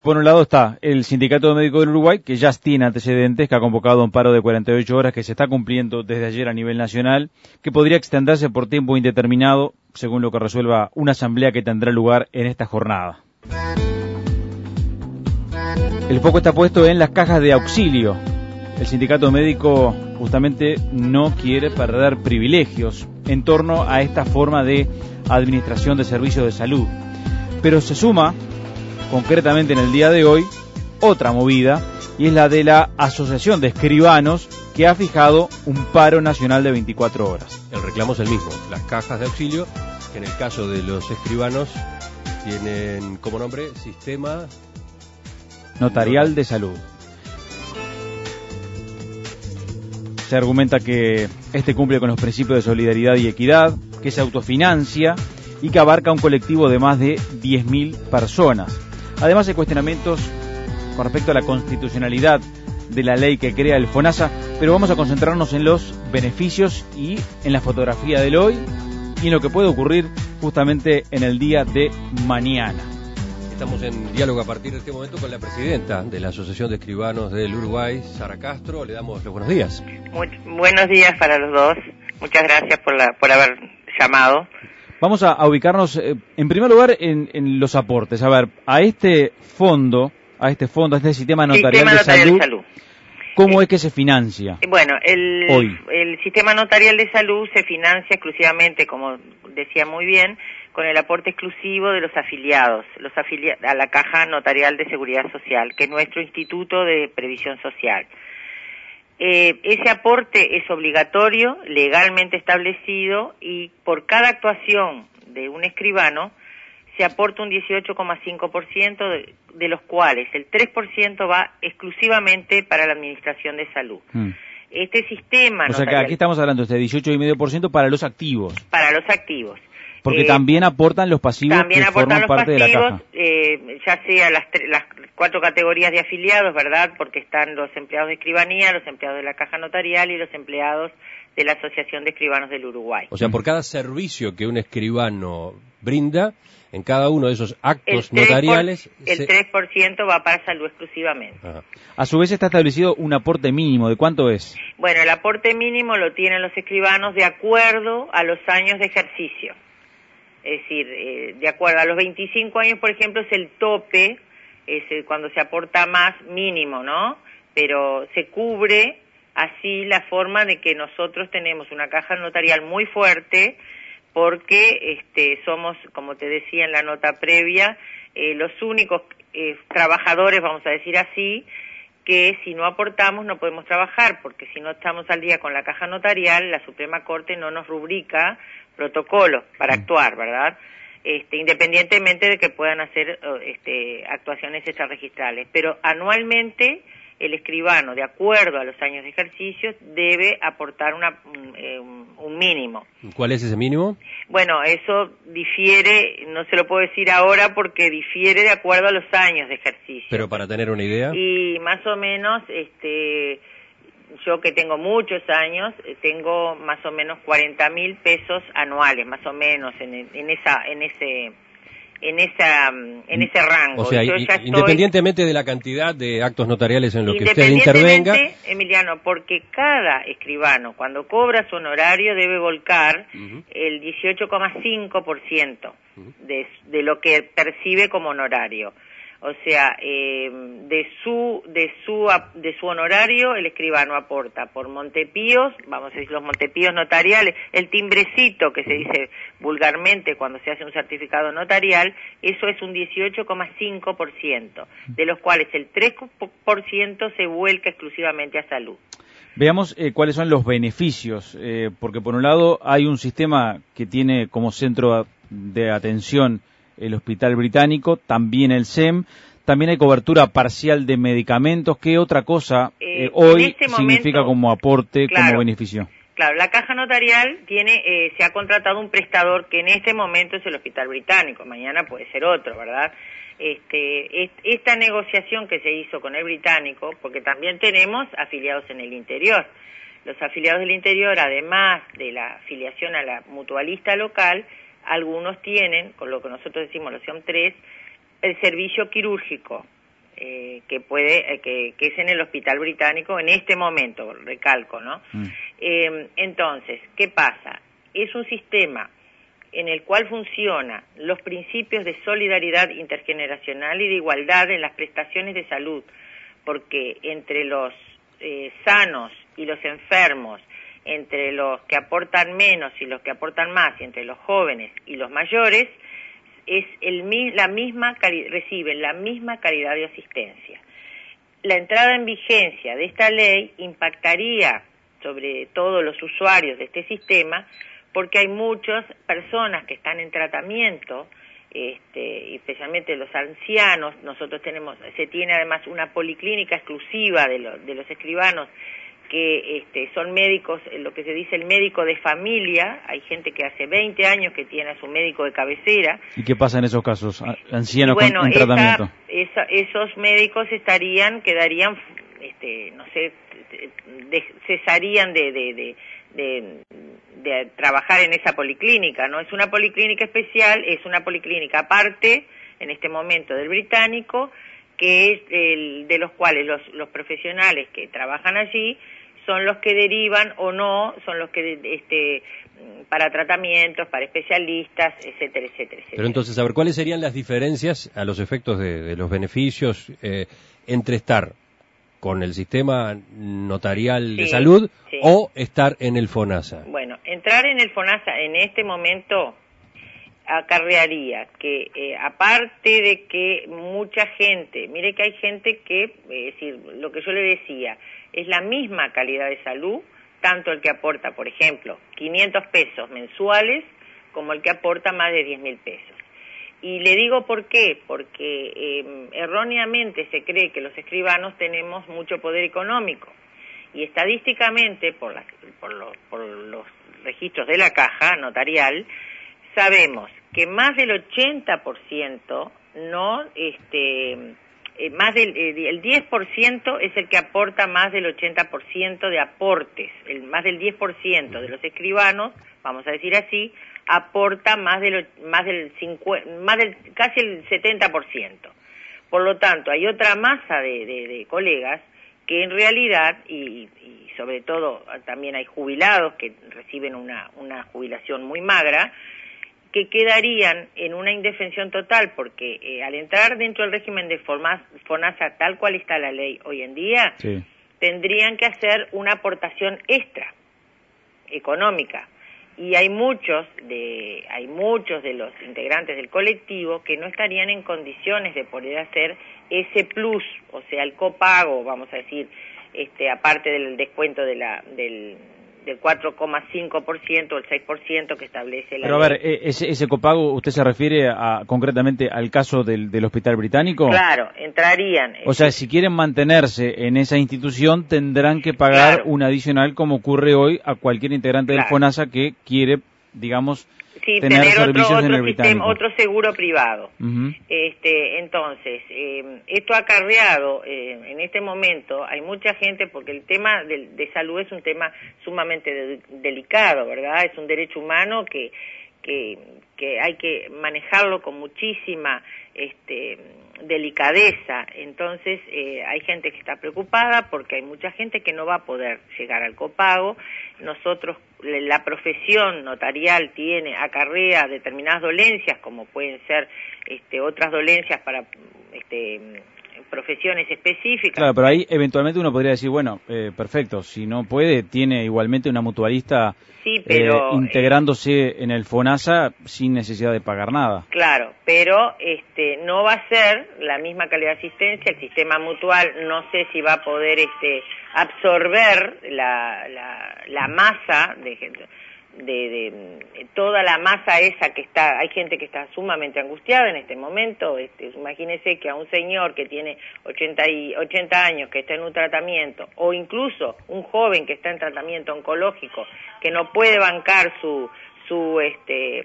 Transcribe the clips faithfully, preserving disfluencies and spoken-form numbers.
Por un lado está el Sindicato Médico del Uruguay, que ya tiene antecedentes, que ha convocado un paro de cuarenta y ocho horas, que se está cumpliendo desde ayer a nivel nacional, que podría extenderse por tiempo indeterminado, según lo que resuelva una asamblea que tendrá lugar en esta jornada. El foco está puesto en las cajas de auxilio. El Sindicato Médico justamente no quiere perder privilegios en torno a esta forma de administración de servicios de salud. Pero se suma, concretamente en el día de hoy, otra movida, y es la de la Asociación de Escribanos, que ha fijado un paro nacional de veinticuatro horas. El reclamo es el mismo, las cajas de auxilio, que en el caso de los escribanos tienen como nombre Sistema Notarial de Salud. Se argumenta que este cumple con los principios de solidaridad y equidad, que se autofinancia y que abarca un colectivo de más de diez mil personas. Además hay cuestionamientos con respecto a la constitucionalidad de la ley que crea el FONASA, pero vamos a concentrarnos en los beneficios y en la fotografía del hoy y en lo que puede ocurrir justamente en el día de mañana. Estamos en diálogo a partir de este momento con la presidenta de la Asociación de Escribanos del Uruguay, Sara Castro. Le damos los buenos días. Muy, buenos días para los dos. Muchas gracias por, la, por haber llamado. Vamos a, a ubicarnos, eh, en primer lugar, en, en los aportes. A ver, a este fondo, a este fondo, a este sistema notarial, sistema de, notarial salud, de salud, ¿cómo eh, es que se financia? Bueno, el, hoy? el sistema notarial de salud se financia exclusivamente, como decía muy bien, con el aporte exclusivo de los afiliados, los afilia- a la Caja Notarial de Seguridad Social, que es nuestro Instituto de Previsión Social. Eh, ese aporte es obligatorio, legalmente establecido, y por cada actuación de un escribano se aporta un dieciocho coma cinco por ciento, de, de los cuales el tres por ciento va exclusivamente para la Administración de Salud. Mm. Este sistema... O sea que aquí estamos hablando de dieciocho coma cinco por ciento para los activos. Para los activos. Porque eh, también aportan los pasivos también que aportan forman parte pasivos, de la caja. Eh, ya sea las, las cuatro categorías de afiliados, ¿verdad? Porque están los empleados de escribanía, los empleados de la caja notarial y los empleados de la Asociación de Escribanos del Uruguay. O sea, por cada servicio que un escribano brinda, en cada uno de esos actos el notariales... Por, el se... tres por ciento va para salud exclusivamente. Ajá. A su vez está establecido un aporte mínimo. ¿De cuánto es? Bueno, el aporte mínimo lo tienen los escribanos de acuerdo a los años de ejercicio. Es decir, eh, de acuerdo a los veinticinco años, por ejemplo, es el tope, es el, cuando se aporta más mínimo, ¿no? Pero se cubre así la forma de que nosotros tenemos una caja notarial muy fuerte, porque este, somos, como te decía en la nota previa, eh, los únicos eh, trabajadores, vamos a decir así, que si no aportamos no podemos trabajar, porque si no estamos al día con la caja notarial, la Suprema Corte no nos rubrica protocolo para actuar, ¿verdad? Este, independientemente de que puedan hacer este, actuaciones extrarregistrales. Pero anualmente el escribano, de acuerdo a los años de ejercicio, debe aportar una, un, eh, un mínimo. ¿Cuál es ese mínimo? Bueno, eso difiere, no se lo puedo decir ahora porque difiere de acuerdo a los años de ejercicio. Pero para tener una idea. Y más o menos, este, yo que tengo muchos años, tengo más o menos cuarenta mil pesos anuales, más o menos, en, en esa, en ese... en esa en ese rango. O sea, yo ya independientemente estoy... de la cantidad de actos notariales en los que usted intervenga. Independientemente, Emiliano, porque cada escribano, cuando cobra su honorario, debe volcar uh-huh. el dieciocho coma cinco por ciento uh-huh. de, de lo que percibe como honorario. O sea, eh, de su de su de su honorario el escribano aporta por Montepíos, vamos a decir los Montepíos notariales, el timbrecito que se dice vulgarmente cuando se hace un certificado notarial, eso es un dieciocho coma cinco por ciento, de los cuales el tres por ciento se vuelca exclusivamente a salud. Veamos eh, cuáles son los beneficios, eh, porque por un lado hay un sistema que tiene como centro de atención el Hospital Británico, también el S E M, también hay cobertura parcial de medicamentos. ¿Qué otra cosa eh, eh, hoy este significa momento, como aporte, claro, como beneficio? Claro, la caja notarial tiene, eh, se ha contratado un prestador que en este momento es el Hospital Británico, mañana puede ser otro, ¿verdad? Este, es, esta negociación que se hizo con el Británico, porque también tenemos afiliados en el interior. Los afiliados del interior, además de la afiliación a la mutualista local, algunos tienen, con lo que nosotros decimos los S I O M tres, el servicio quirúrgico, eh, que puede, eh, que, que es en el Hospital Británico en este momento, recalco, ¿no? Mm. Eh, entonces, ¿qué pasa? Es un sistema en el cual funcionan los principios de solidaridad intergeneracional y de igualdad en las prestaciones de salud, porque entre los eh, sanos y los enfermos, entre los que aportan menos y los que aportan más, y entre los jóvenes y los mayores, es el, la misma reciben la misma calidad de asistencia. La entrada en vigencia de esta ley impactaría sobre todos los usuarios de este sistema, porque hay muchas personas que están en tratamiento, este, especialmente los ancianos. Nosotros tenemos, se tiene además una policlínica exclusiva de, lo, de los escribanos, que este, son médicos, lo que se dice el médico de familia. Hay gente que hace veinte años que tiene a su médico de cabecera. ¿Y qué pasa en esos casos? Ancianos bueno, con, en esa, tratamiento. Esa, esos médicos estarían, quedarían, este, no sé, de, cesarían de, de, de, de, de trabajar en esa policlínica. No es una policlínica especial, es una policlínica aparte, en este momento del Británico, que es el, de los cuales los, los profesionales que trabajan allí son los que derivan o no, son los que este para tratamientos, para especialistas, etcétera, etcétera, etcétera. Pero entonces, a ver, ¿cuáles serían las diferencias a los efectos de, de los beneficios eh, entre estar con el sistema notarial sí, de salud sí. o estar en el FONASA? Bueno, entrar en el FONASA en este momento acarrearía que, eh, aparte de que mucha gente, mire que hay gente que, es eh, decir, lo que yo le decía, es la misma calidad de salud, tanto el que aporta, por ejemplo, quinientos pesos mensuales, como el que aporta más de diez mil pesos. Y le digo por qué, porque eh, erróneamente se cree que los escribanos tenemos mucho poder económico, y estadísticamente, por, la, por, lo, por los registros de la caja notarial, sabemos que más del ochenta por ciento no, este, eh, más del eh, el diez por ciento es el que aporta más del ochenta por ciento de aportes, el más del diez por ciento de los escribanos, vamos a decir así, aporta más del más del cincuenta, más del casi el setenta por ciento. Por lo tanto, hay otra masa de, de, de colegas que en realidad, y, y sobre todo también hay jubilados que reciben una, una jubilación muy magra, que quedarían en una indefensión total, porque eh, al entrar dentro del régimen de FONASA, tal cual está la ley hoy en día, sí. tendrían que hacer una aportación extra económica. Y hay muchos de hay muchos de los integrantes del colectivo que no estarían en condiciones de poder hacer ese plus, o sea, el copago, vamos a decir, este aparte del descuento de la del del cuatro coma cinco por ciento o el seis por ciento que establece la Pero ley. a ver, ese, ese copago, ¿usted se refiere a, concretamente al caso del, del Hospital Británico? Claro, entrarían. O sea, si quieren mantenerse en esa institución, tendrán que pagar claro. un adicional, como ocurre hoy a cualquier integrante claro. del FONASA que quiere, digamos, sí, tener, tener servicios otro, otro en el sistema, Británico. Otro seguro privado. Uh-huh. Este, entonces, eh, esto ha acarreado, eh, en este momento, hay mucha gente, porque el tema de, de salud es un tema sumamente de, delicado, ¿verdad? Es un derecho humano que, que, que hay que manejarlo con muchísima este, delicadeza. Entonces, eh, hay gente que está preocupada porque hay mucha gente que no va a poder llegar al copago. Nosotros, la profesión notarial tiene, acarrea determinadas dolencias, como pueden ser este, otras dolencias para este, profesiones específicas. Claro, pero ahí eventualmente uno podría decir, bueno, eh, perfecto, si no puede, tiene igualmente una mutualista sí, pero, eh, integrándose eh, en el FONASA sin necesidad de pagar nada. Claro, pero este, no va a ser la misma calidad de asistencia, el sistema mutual no sé si va a poder este, absorber la, la, la masa de gente. De, de toda la masa esa que está, hay gente que está sumamente angustiada en este momento. Este, imagínese que a un señor que tiene ochenta, y, ochenta años, que está en un tratamiento, o incluso un joven que está en tratamiento oncológico, que no puede bancar su, su este,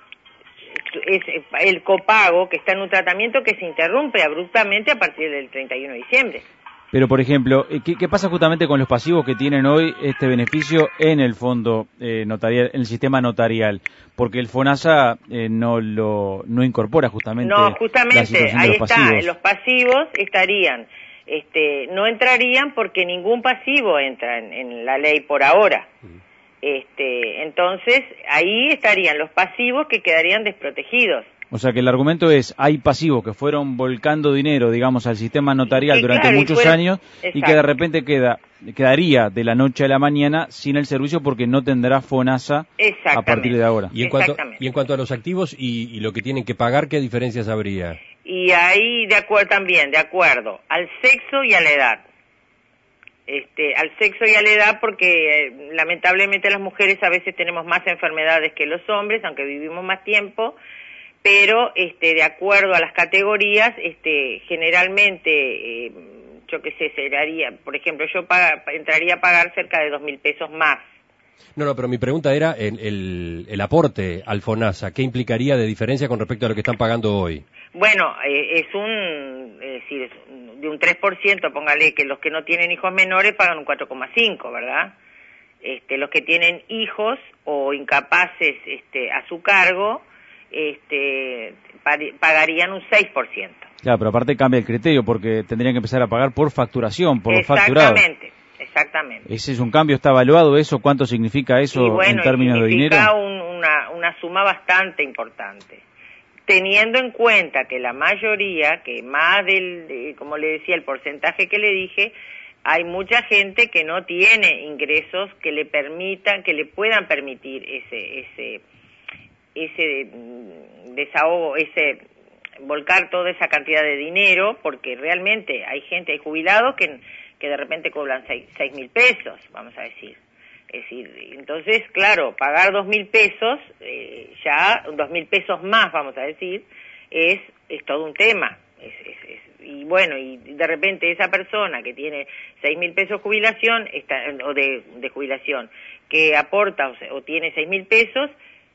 su, es, el copago, que está en un tratamiento que se interrumpe abruptamente a partir del treinta y uno de diciembre. Pero, por ejemplo, ¿qué, qué pasa justamente con los pasivos que tienen hoy este beneficio en el fondo eh, notarial, en el sistema notarial? Porque el FONASA eh, no lo no incorpora justamente. No, justamente, la ahí de los está, pasivos. los pasivos estarían, este, no entrarían porque ningún pasivo entra en, en la ley por ahora. Este, entonces, ahí estarían los pasivos que quedarían desprotegidos. O sea que el argumento es, hay pasivos que fueron volcando dinero, digamos, al sistema notarial Sí, durante claro, y muchos fueron- años Exacto. y que de repente queda quedaría de la noche a la mañana sin el servicio porque no tendrá FONASA a Exactamente. partir de ahora. Y en cuanto, Exactamente. y en cuanto a los activos y, y lo que tienen que pagar, ¿qué diferencias habría? Y ahí, de acuerdo también, de acuerdo al sexo y a la edad. Este, al sexo y a la edad porque eh, lamentablemente las mujeres a veces tenemos más enfermedades que los hombres, aunque vivimos más tiempo, pero este, de acuerdo a las categorías, este, generalmente, eh, yo qué sé, sería, por ejemplo, yo paga, entraría a pagar cerca de dos mil pesos más. No, no, pero mi pregunta era el, el, el aporte al FONASA. ¿Qué implicaría de diferencia con respecto a lo que están pagando hoy? Bueno, eh, es un, es decir, es un- de un tres por ciento, póngale que los que no tienen hijos menores pagan un cuatro coma cinco, ¿verdad? Este, los que tienen hijos o incapaces este, a su cargo, este, pa- pagarían un seis por ciento. Claro, pero aparte cambia el criterio porque tendrían que empezar a pagar por facturación, por los facturados. Exactamente, exactamente. Ese es un cambio, ¿está evaluado eso? ¿Cuánto significa eso Y bueno, en términos y de dinero? significa un- una, una suma bastante importante. Teniendo en cuenta que la mayoría, que más del, de- como le decía, el porcentaje que le dije, hay mucha gente que no tiene ingresos que le permitan, que le puedan permitir ese, ese, ese mm, desahogo, ese volcar toda esa cantidad de dinero, porque realmente hay gente, hay jubilados que, que de repente cobran seis mil pesos, vamos a decir. Es decir, entonces, claro, pagar dos mil pesos, eh, ya dos mil pesos más, vamos a decir, es, es todo un tema. Es, es, es, y bueno, y de repente esa persona que tiene seis mil pesos jubilación, está, o de, de jubilación, que aporta o, se, o tiene seis mil pesos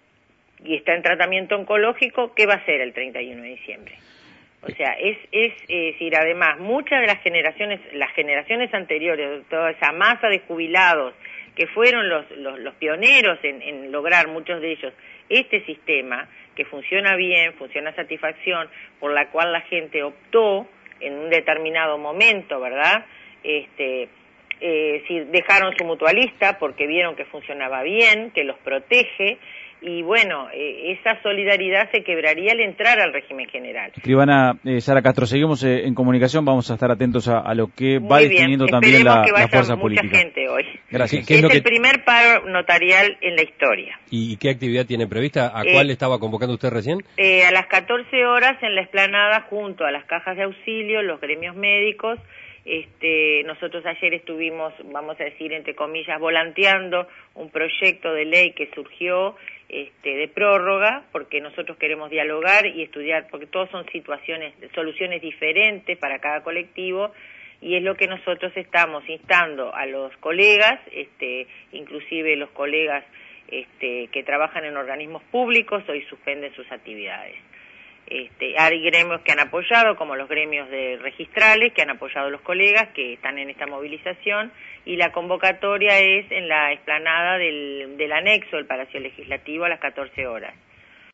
y está en tratamiento oncológico, ¿qué va a hacer el treinta y uno de diciembre? O sea, es, es, es decir, además, muchas de las generaciones, las generaciones anteriores, toda esa masa de jubilados, que fueron los, los, los pioneros en, en lograr, muchos de ellos, este sistema que funciona bien, funciona a satisfacción, por la cual la gente optó en un determinado momento, ¿verdad? Este, eh, si dejaron su mutualista porque vieron que funcionaba bien, que los protege, y bueno, eh, esa solidaridad se quebraría al entrar al régimen general. Escribana eh, Sara Castro, seguimos eh, en comunicación, vamos a estar atentos a, a lo que Muy va bien. definiendo también Esperemos la, que vaya la fuerza mucha política. gente hoy. Gracias. ¿Qué es es lo que- el primer paro notarial en la historia. ¿Y qué actividad tiene prevista? ¿A Eh, cuál estaba convocando usted recién? Eh, a las catorce horas en la explanada, junto a las cajas de auxilio, los gremios médicos. Este, nosotros ayer estuvimos, vamos a decir, entre comillas, volanteando un proyecto de ley que surgió este, de prórroga, porque nosotros queremos dialogar y estudiar, porque todos son situaciones, soluciones diferentes para cada colectivo, y es lo que nosotros estamos instando a los colegas, este, inclusive los colegas este, que trabajan en organismos públicos, hoy suspenden sus actividades. Este, hay gremios que han apoyado, como los gremios de registrales, que han apoyado a los colegas que están en esta movilización, y la convocatoria es en la explanada del, del anexo del Palacio Legislativo a las catorce horas.